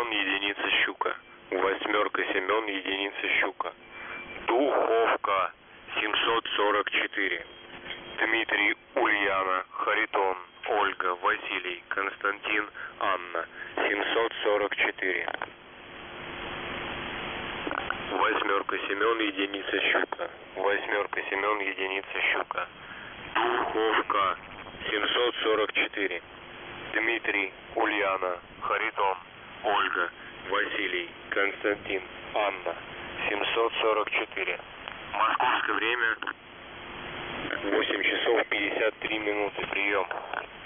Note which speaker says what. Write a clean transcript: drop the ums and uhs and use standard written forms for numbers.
Speaker 1: Семен, единица щука. Восьмерка Семен, единица щука. Духовка 744. Дмитрий, Ульяна, Харитон, Ольга, Василий, Константин, Анна 744. Восьмерка Семен, единица щука. Восьмерка Семен, единица щука. Духовка 744. Дмитрий, Ульяна, Харитон, Ольга, Василий, Константин, Анна 744. Московское время 8 часов 53 минуты. Прием.